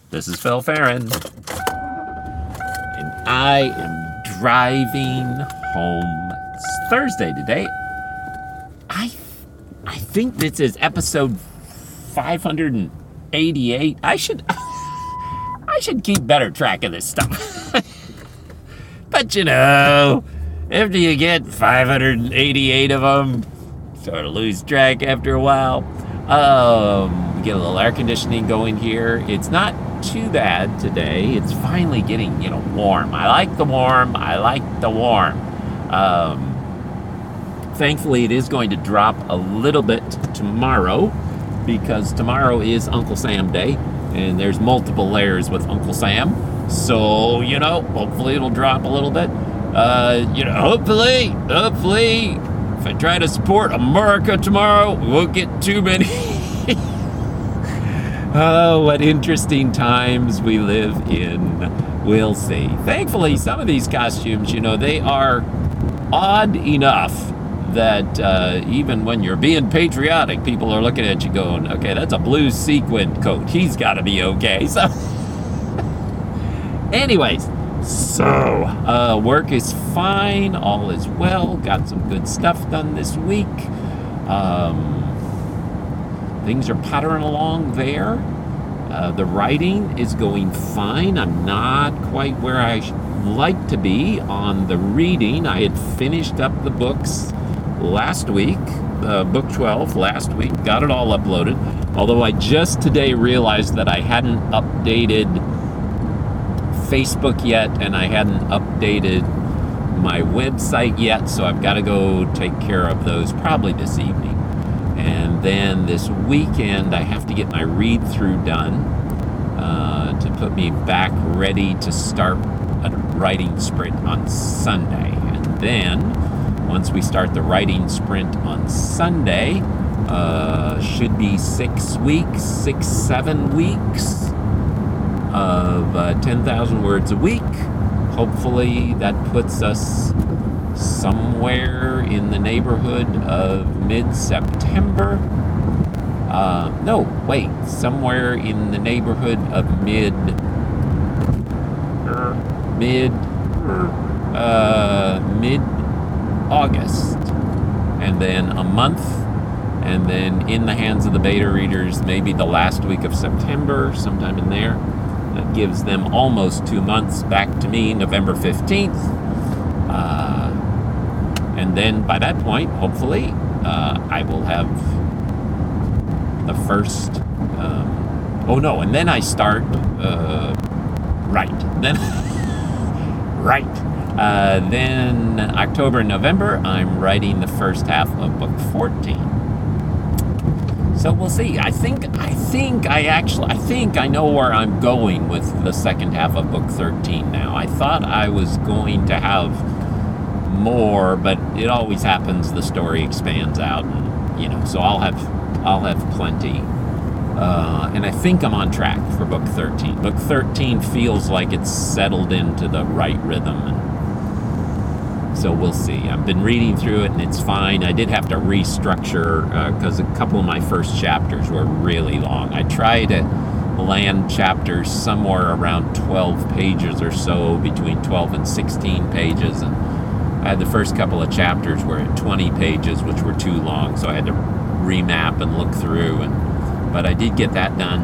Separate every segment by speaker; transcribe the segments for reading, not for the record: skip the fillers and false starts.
Speaker 1: This is Phil Farron, and I am driving home. It's Thursday today. I think this is episode 588. I should keep better track of this stuff. But you know, after you get 588 of them, sort of lose track after a while. We get a little air conditioning going here. It's not too bad today. It's finally getting, warm. I like the warm. Thankfully, it is going to drop a little bit tomorrow because tomorrow is Uncle Sam Day, and there's multiple layers with Uncle Sam. So, hopefully it'll drop a little bit. Hopefully, if I try to support America tomorrow, we won't get too many. Oh, what interesting times we live in. We'll see. Thankfully, some of these costumes, they are odd enough that even when you're being patriotic, people are looking at you going, okay, that's a blue sequin coat. He's got to be okay. So, anyways, work is fine. All is well. Got some good stuff done this week. Things are puttering along there. The writing is going fine. I'm not quite where I like to be on the reading. I had finished up the books last week, book 12 last week, got it all uploaded. Although I just today realized that I hadn't updated Facebook yet, and I hadn't updated my website yet, so I've got to go take care of those probably this evening. And then this weekend, I have to get my read-through done to put me back ready to start a writing sprint on Sunday. And then, once we start the writing sprint on Sunday, should be 7 weeks of 10,000 words a week. Hopefully, that puts us somewhere in the neighborhood of mid-September. Somewhere in the neighborhood of mid-August. And then a month, and then in the hands of the beta readers, maybe the last week of September, sometime in there. That gives them almost 2 months back to me, November 15th. And then by that point, hopefully, I will have the first... and then I start... Then October and November, I'm writing the first half of book 14. So we'll see. I think I know where I'm going with the second half of book 13 now. I thought I was going to have more, but it always happens. The story expands out, and so I'll have plenty. And I think I'm on track for book 13. Book 13 feels like it's settled into the right rhythm, and so we'll see. I've been reading through it, and it's fine. I did have to restructure because a couple of my first chapters were really long. I try to land chapters somewhere around 12 pages or so, between 12 and 16 pages, and I had the first couple of chapters were at 20 pages, which were too long, so I had to remap and look through, but I did get that done.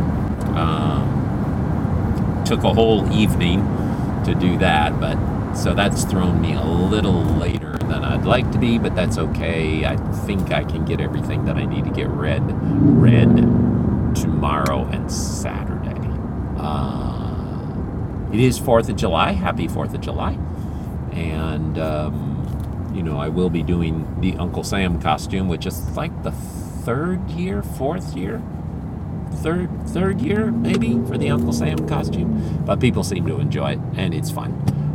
Speaker 1: Took a whole evening to do that, so that's thrown me a little later than I'd like to be, but that's okay. I think I can get everything that I need to get read tomorrow and Saturday. It is 4th of July. Happy 4th of July. And, I will be doing the Uncle Sam costume, which is like the third year maybe for the Uncle Sam costume. But people seem to enjoy it, and it's fun.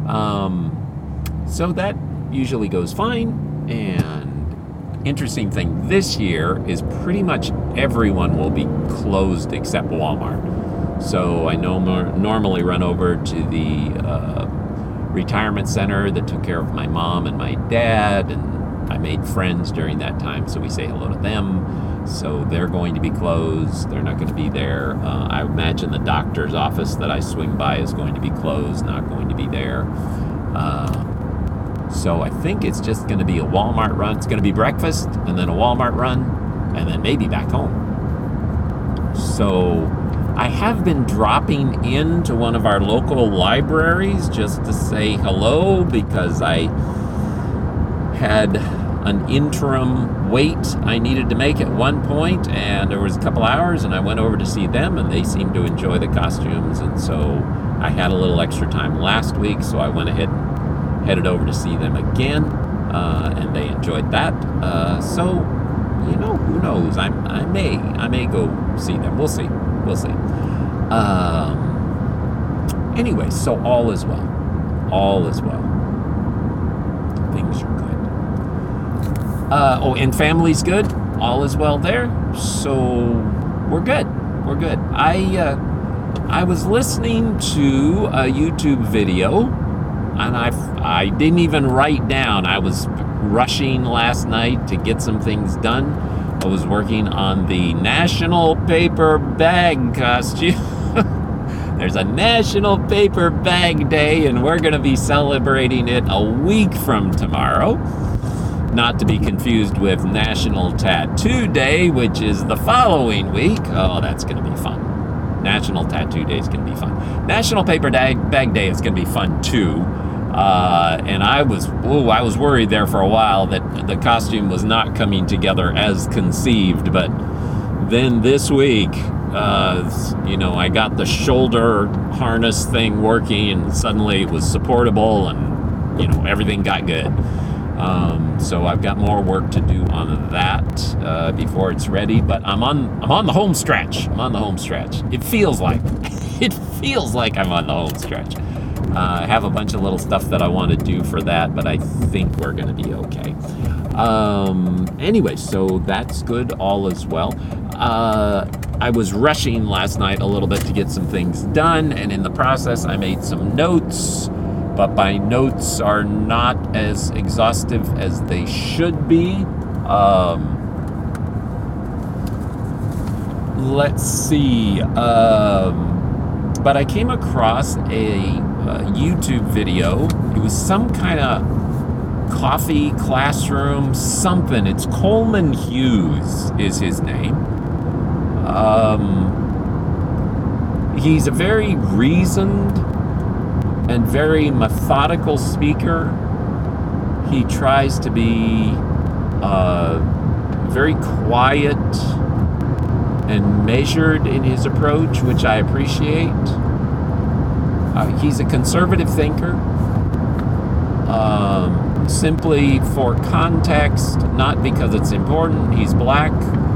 Speaker 1: So that usually goes fine. And interesting thing this year is pretty much everyone will be closed except Walmart. So I normally run over to the retirement center that took care of my mom and my dad, and I made friends during that time, so we say hello to them. So they're going to be closed. They're not going to be there. I imagine the doctor's office that I swing by is going to be closed, not going to be there. So I think it's just going to be a Walmart run. It's going to be breakfast and then a Walmart run and then maybe back home. So I have been dropping into one of our local libraries just to say hello because I had an interim wait I needed to make at one point, and there was a couple hours, and I went over to see them, and they seemed to enjoy the costumes, and so I had a little extra time last week, so I went ahead and headed over to see them again, and they enjoyed that. So, you know, who knows? I may go see them. We'll see. Anyway, so all is well. All is well. Things are good. And family's good. All is well there. So we're good. I was listening to a YouTube video, and I didn't even write down. I was rushing last night to get some things done. I was working on the National Paper Bag costume. There's a National Paper Bag Day, and we're going to be celebrating it a week from tomorrow. Not to be confused with National Tattoo Day, which is the following week. Oh, that's going to be fun. National Tattoo Day is going to be fun. National Paper Bag Day is going to be fun too. And I was worried there for a while that the costume was not coming together as conceived. But then this week, I got the shoulder harness thing working, and suddenly it was supportable, and everything got good. So I've got more work to do on that before it's ready, but I'm on the home stretch. It feels like I'm on the home stretch. I have a bunch of little stuff that I want to do for that, but I think we're going to be okay. Anyway, so that's good. All is well. I was rushing last night a little bit to get some things done, and in the process I made some notes, but my notes are not as exhaustive as they should be. Let's see. But I came across a YouTube video. It was some kind of coffee classroom something. It's Coleman Hughes is his name. He's a very reasoned and very methodical speaker. He tries to be very quiet and measured in his approach, which I appreciate. He's a conservative thinker. Simply for context, not because it's important. He's black.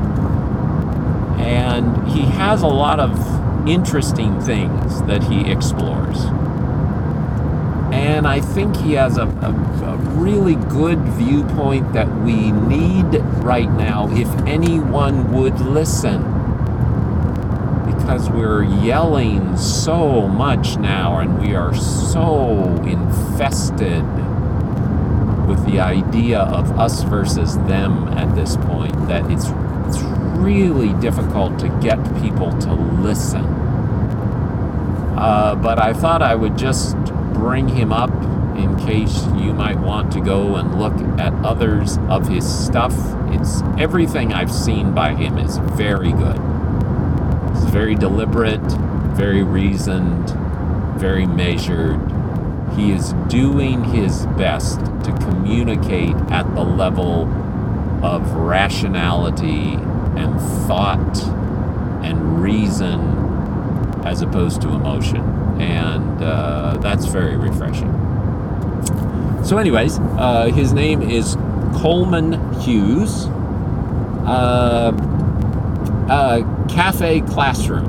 Speaker 1: And he has a lot of interesting things that he explores. And I think he has a really good viewpoint that we need right now if anyone would listen. Because we're yelling so much now, and we are so infested with the idea of us versus them at this point that it's really difficult to get people to listen. But I thought I would just bring him up in case you might want to go and look at others of his stuff. It's everything I've seen by him is very good. It's very deliberate, very reasoned, very measured. He is doing his best to communicate at the level of rationality and thought and reason as opposed to emotion. And that's very refreshing. So anyways, his name is Coleman Hughes. Cafe Classroom.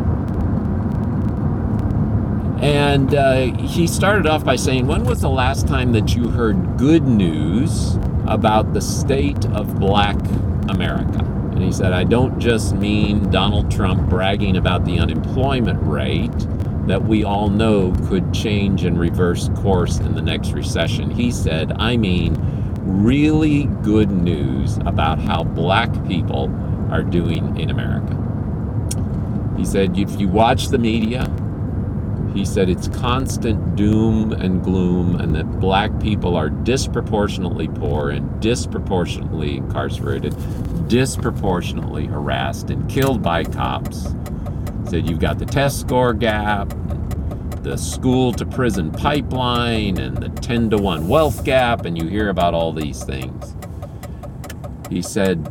Speaker 1: And he started off by saying, when was the last time that you heard good news about the state of Black America? And he said, I don't just mean Donald Trump bragging about the unemployment rate that we all know could change and reverse course in the next recession. He said, I mean really good news about how Black people are doing in America. He said, if you watch the media, he said it's constant doom and gloom, and that black people are disproportionately poor and disproportionately incarcerated, disproportionately harassed and killed by cops. He said you've got the test score gap, the school to prison pipeline, and the 10-to-1 wealth gap, and you hear about all these things. He said,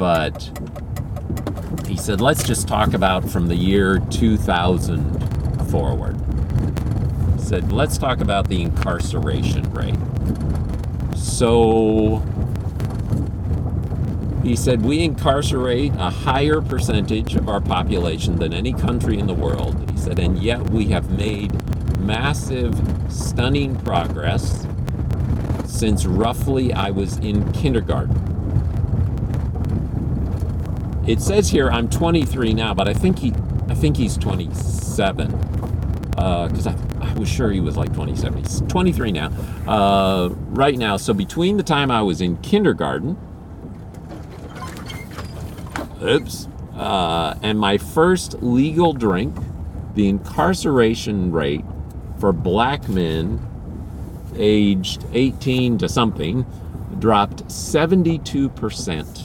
Speaker 1: let's just talk about from the year 2000 forward. He said, let's talk about the incarceration rate. So, he said, we incarcerate a higher percentage of our population than any country in the world. He said, and yet we have made massive, stunning progress since roughly I was in kindergarten. It says here I'm 23 now, but I think he's 27, because I was sure he was like 27. He's 23 now, right now. So between the time I was in kindergarten, and my first legal drink, the incarceration rate for black men aged 18 to something dropped 72%.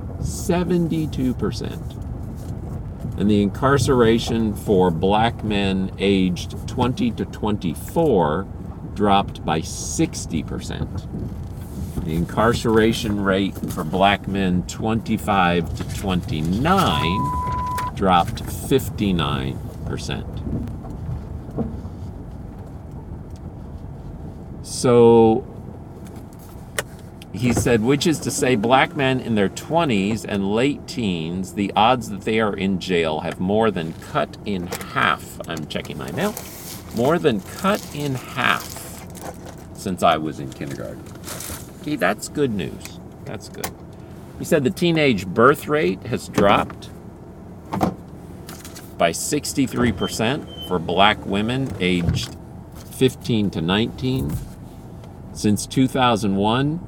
Speaker 1: 72%. And the incarceration for black men aged 20 to 24 dropped by 60%. The incarceration rate for black men 25 to 29 dropped 59%. So he said, which is to say black men in their 20s and late teens, the odds that they are in jail have more than cut in half. I'm checking my mail. More than cut in half since I was in kindergarten. Okay, that's good news. That's good. He said the teenage birth rate has dropped by 63% for black women aged 15 to 19. Since 2001,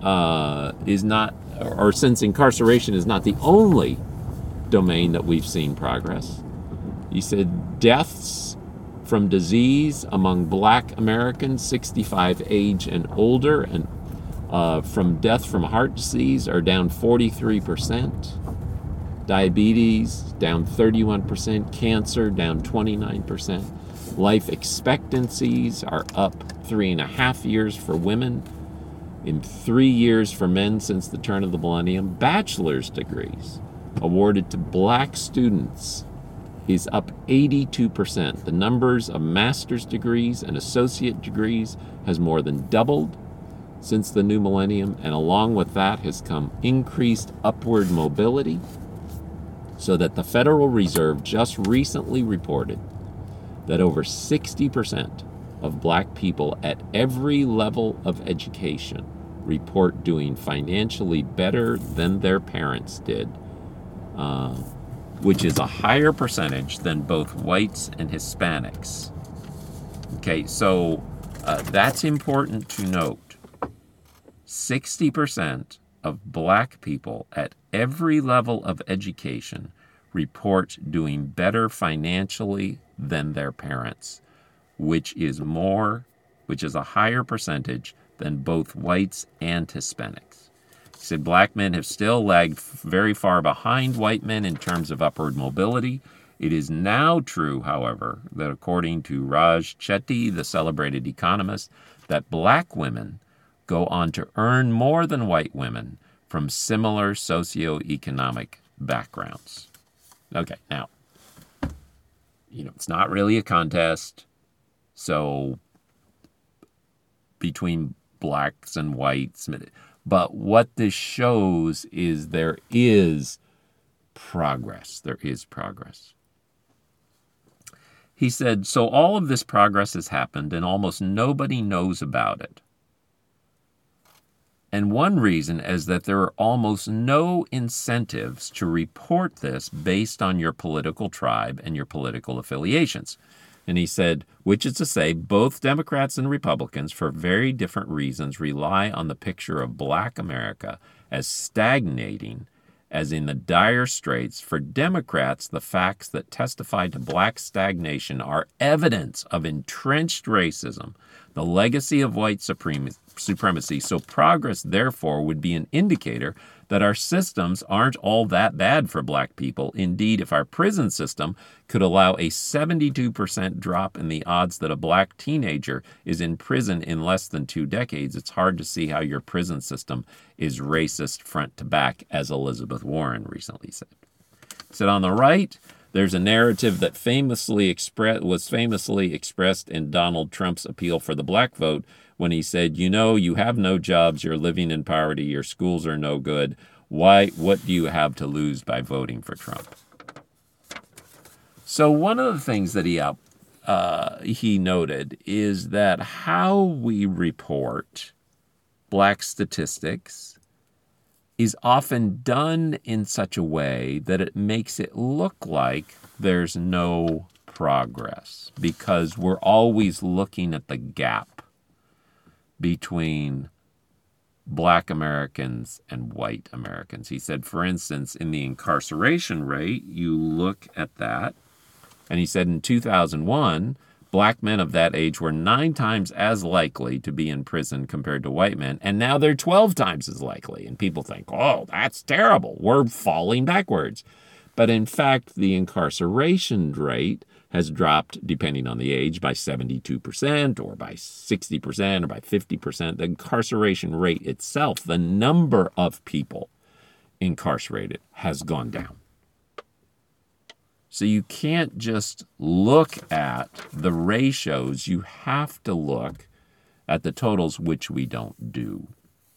Speaker 1: since incarceration is not the only domain that we've seen progress. He said deaths from disease among black Americans 65 age and older, and from death from heart disease are down 43%. Diabetes down 31%. Cancer down 29%. Life expectancies are up 3.5 years for women, in 3 years for men since the turn of the millennium. Bachelor's degrees awarded to black students is up 82%. The numbers of master's degrees and associate degrees has more than doubled since the new millennium, and along with that has come increased upward mobility, so that the Federal Reserve just recently reported that over 60% of black people at every level of education report doing financially better than their parents did, which is a higher percentage than both whites and Hispanics. Okay, so that's important to note. 60% of black people at every level of education report doing better financially than their parents, which is a higher percentage than both whites and Hispanics. He said black men have still lagged very far behind white men in terms of upward mobility. It is now true, however, that according to Raj Chetty, the celebrated economist, that black women go on to earn more than white women from similar socioeconomic backgrounds. Okay, now, it's not really a contest, so between blacks and whites, but what this shows is there is progress. There is progress. He said, so all of this progress has happened and almost nobody knows about it. And one reason is that there are almost no incentives to report this based on your political tribe and your political affiliations. And he said, which is to say, both Democrats and Republicans, for very different reasons, rely on the picture of black America as stagnating as in the dire straits. For Democrats, the facts that testify to black stagnation are evidence of entrenched racism, the legacy of white supremacy. So progress, therefore, would be an indicator that our systems aren't all that bad for black people. Indeed, if our prison system could allow a 72% drop in the odds that a black teenager is in prison in less than 2 decades, it's hard to see how your prison system is racist front to back, as Elizabeth Warren recently said. Said on the right, there's a narrative that was famously expressed in Donald Trump's appeal for the black vote when he said, you have no jobs, you're living in poverty, your schools are no good. What do you have to lose by voting for Trump? So one of the things that he noted is that how we report black statistics is often done in such a way that it makes it look like there's no progress, because we're always looking at the gap between black Americans and white Americans. He said, for instance, in the incarceration rate, you look at that, and he said in 2001, black men of that age were 9 times as likely to be in prison compared to white men, and now they're 12 times as likely. And people think, oh, that's terrible. We're falling backwards. But in fact, the incarceration rate has dropped, depending on the age, by 72% or by 60% or by 50%. The incarceration rate itself, the number of people incarcerated, has gone down. So you can't just look at the ratios. You have to look at the totals, which we don't do.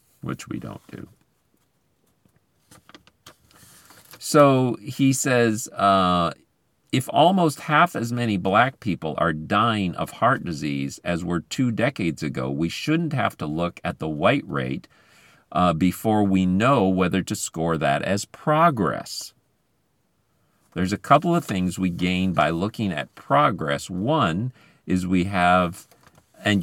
Speaker 1: So he says, if almost half as many black people are dying of heart disease as were 2 decades ago, we shouldn't have to look at the white rate before we know whether to score that as progress. There's a couple of things we gain by looking at progress. One is we have, and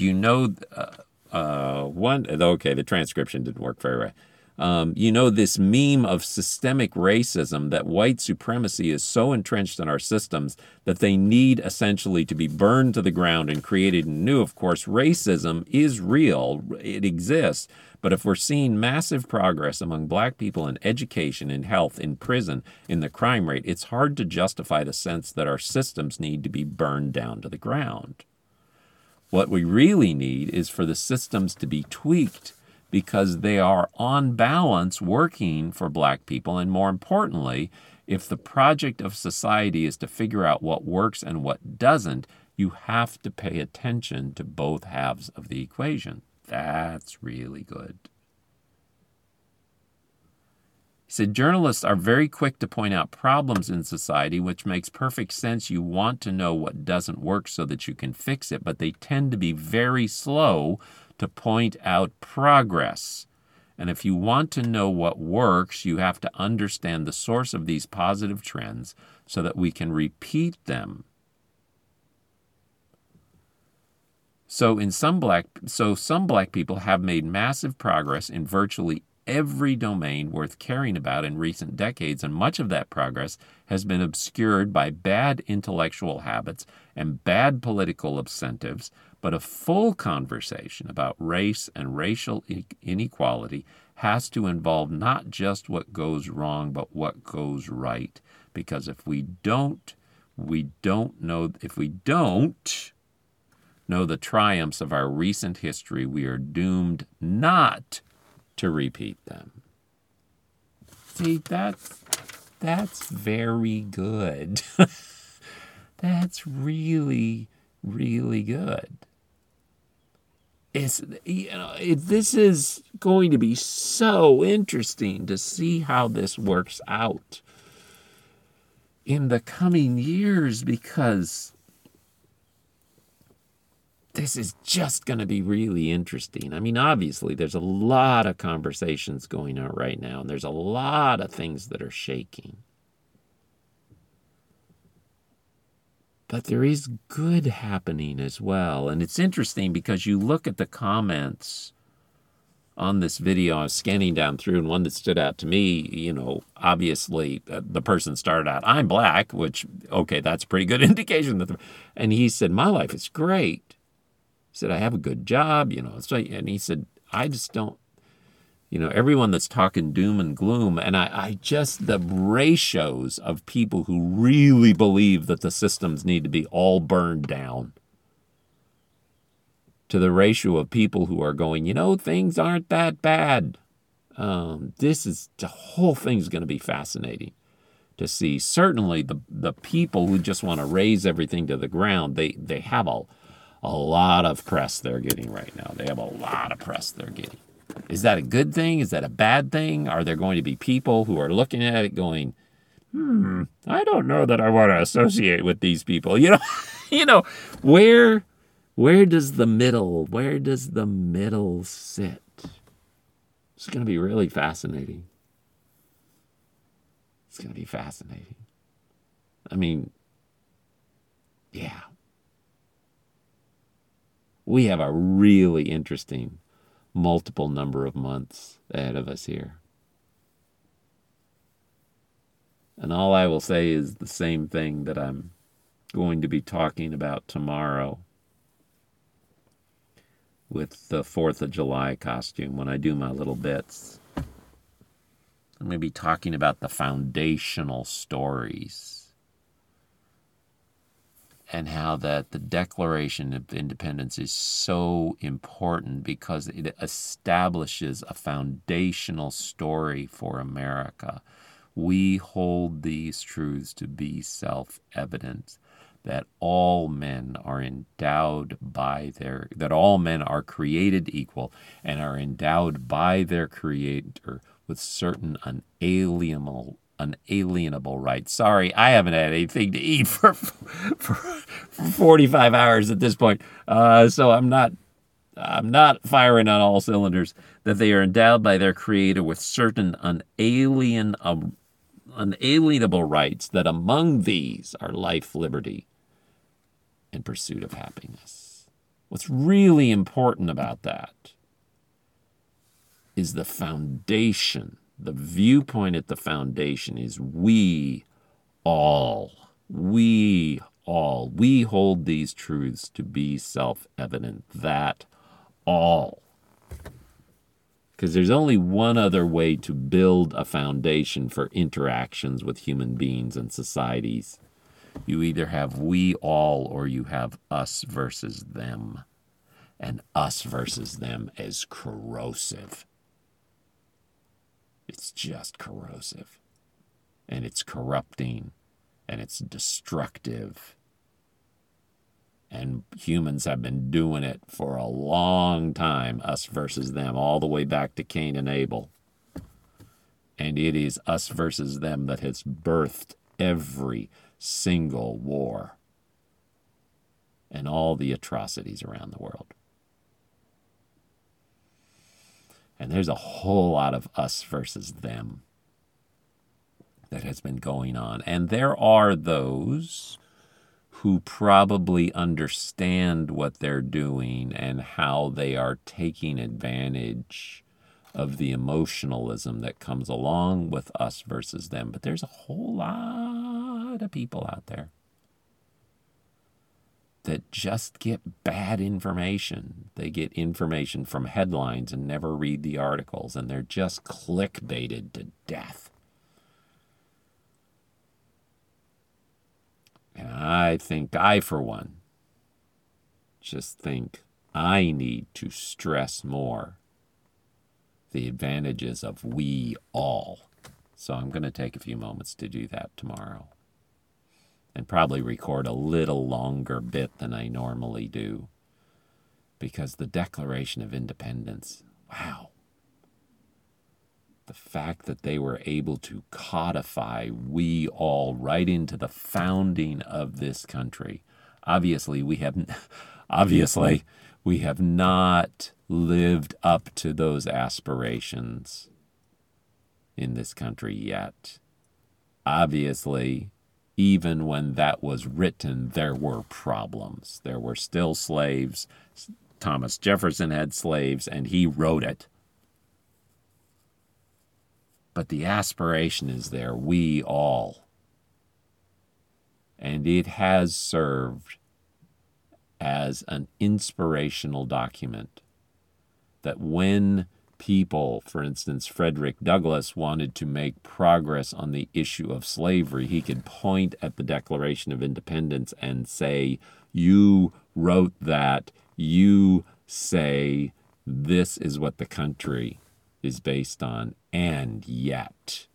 Speaker 1: the transcription didn't work very well. This meme of systemic racism, that white supremacy is so entrenched in our systems that they need essentially to be burned to the ground and created anew. Of course, racism is real. It exists. But if we're seeing massive progress among black people in education, in health, in prison, in the crime rate, it's hard to justify the sense that our systems need to be burned down to the ground. What we really need is for the systems to be tweaked, because they are on balance working for black people. And more importantly, if the project of society is to figure out what works and what doesn't, you have to pay attention to both halves of the equation. That's really good. He said, journalists are very quick to point out problems in society, which makes perfect sense. You want to know what doesn't work so that you can fix it, but they tend to be very slow to point out progress. And if you want to know what works, you have to understand the source of these positive trends so that we can repeat them. So some black people have made massive progress in virtually every domain worth caring about in recent decades, and much of that progress has been obscured by bad intellectual habits and bad political incentives. But a full conversation about race and racial inequality has to involve not just what goes wrong, but what goes right. Because if we don't know the triumphs of our recent history, we are doomed not to repeat them. See, that's very good. That's really, really good. This is going to be so interesting to see how this works out in the coming years, because this is just going to be really interesting. I mean, obviously, there's a lot of conversations going on right now, and there's a lot of things that are shaking. But there is good happening as well. And it's interesting because you look at the comments on this video, I was scanning down through, and one that stood out to me, obviously the person started out, I'm black, which, okay, that's a pretty good indication. And he said, my life is great. He said, I have a good job, and he said, I just don't, everyone that's talking doom and gloom, and I just, the ratios of people who really believe that the systems need to be all burned down, to the ratio of people who are going, things aren't that bad. The whole thing's going to be fascinating to see. Certainly the people who just want to raise everything to the ground, they have a lot of press they're getting right now. They have a lot of press they're getting. Is that a good thing? Is that a bad thing? Are there going to be people who are looking at it going, I don't know that I want to associate with these people. Where does the middle sit? It's going to be really fascinating. It's going to be fascinating. I mean, yeah. We have a really interesting multiple number of months ahead of us here. And all I will say is the same thing that I'm going to be talking about tomorrow with the 4th of July costume when I do my little bits. I'm going to be talking about the foundational stories and how that the Declaration of Independence is so important because it establishes a foundational story for America. We hold these truths to be self-evident, that all men are endowed that all men are created equal and are endowed by their Creator with certain unalienable rights. Sorry, I haven't had anything to eat for 45 hours at this point, so I'm not firing on all cylinders. That they are endowed by their Creator with certain unalienable rights, that among these are life, liberty, and pursuit of happiness. What's really important about that is the foundation. The viewpoint at the foundation is we all hold these truths to be self-evident, that all. Because there's only one other way to build a foundation for interactions with human beings and societies. You either have we all or you have us versus them. And us versus them is corrosive. It's just corrosive. And it's corrupting. And it's destructive. And humans have been doing it for a long time, us versus them, all the way back to Cain and Abel. And it is us versus them that has birthed every single war and all the atrocities around the world. And there's a whole lot of us versus them that has been going on. And there are those who probably understand what they're doing and how they are taking advantage of the emotionalism that comes along with us versus them. But there's a whole lot of people out there that just get bad information. They get information from headlines and never read the articles, and they're just clickbaited to death. And I for one, just think I need to stress more the advantages of we all. So I'm going to take a few moments to do that tomorrow. And probably record a little longer bit than I normally do. Because the Declaration of Independence, wow. The fact that they were able to codify we all right into the founding of this country. Obviously, we have not lived up to those aspirations in this country yet. Obviously, even when that was written, there were problems. There were still slaves. Thomas Jefferson had slaves, and he wrote it. But the aspiration is there, we all. And it has served as an inspirational document that when people, for instance, Frederick Douglass, wanted to make progress on the issue of slavery, he could point at the Declaration of Independence and say, you wrote that, you say this is what the country is based on, and yet.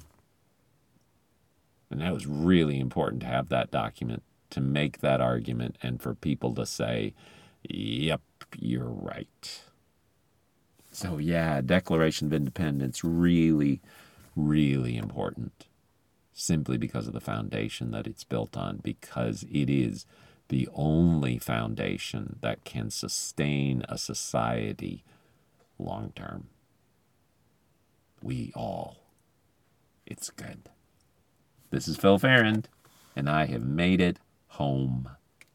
Speaker 1: And that was really important to have that document, to make that argument, and for people to say, yep, you're right. So yeah, Declaration of Independence, really, really important, simply because of the foundation that it's built on, because it is the only foundation that can sustain a society long term. We all. It's good. This is Phil Farrand, and I have made it home.